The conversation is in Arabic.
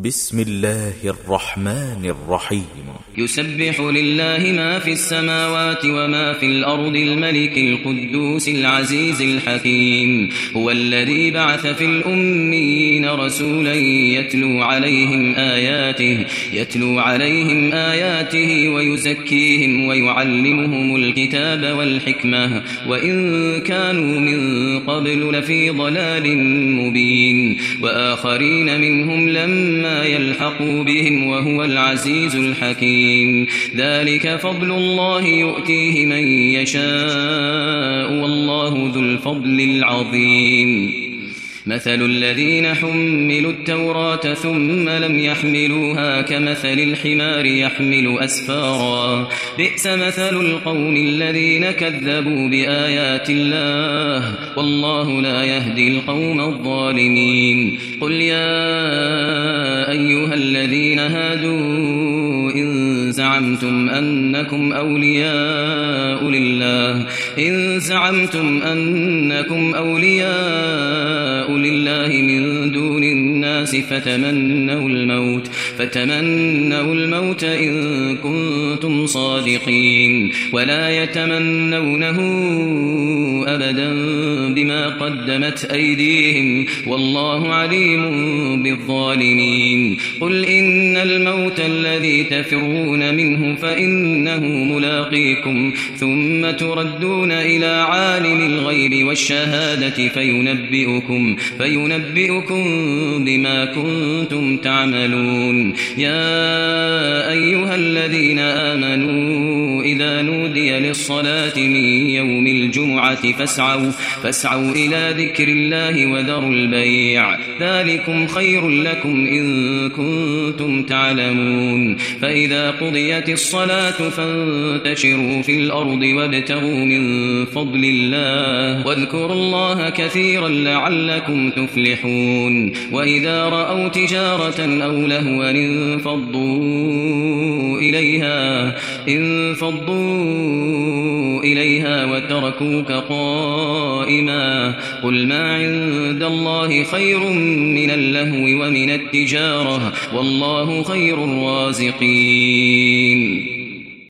بسم الله الرحمن الرحيم. يسبح لله ما في السماوات وما في الأرض الملك القدوس العزيز الحكيم. هو الذي بعث في الأميين رسولا يتلو عليهم آياته ويزكيهم ويعلمهم الكتاب والحكمة وإن كانوا من قبل لفي ضلال مبين. وآخرين منهم لما يلحقوا بهم وهو العزيز الحكيم. ذلك فضل الله يؤتيه من يشاء والله ذو الفضل العظيم. مثل الذين حملوا التوراة ثم لم يحملوها كمثل الحمار يحمل أسفارا. بئس مثل القوم الذين كذبوا بآيات الله والله لا يهدي القوم الظالمين. قل يا أيها الذين هادوا إن زعمتم أنكم أولياء لله من دون الناس فتمنوا الموت إن كنتم صادقين ولا يتمنونه أبدا بما قدمت أيديهم والله عليم بالظالمين. قل إن الموت الذي تفرون منه فإنه ملاقيكم ثم تردون إلى عالم الغيب والشهادة فينبئكم بما كنتم تعملون. يا أيها الذين آمنوا إذا نودي للصلاة من يوم الجمعة فاسعوا إلى ذكر الله وذروا البيع ذلكم خير لكم إن كنتم تعلمون. فإذا قضيت الصلاة فانتشروا في الأرض وابتغوا من فضل الله واذكروا الله كثيرا لعلكم تفلحون. وإذا رأوا تجارة أو لهوا انفضوا إليها وتركوك قائما. قل ما عند الله خير من اللهو ومن التجارة والله خير الرازقين.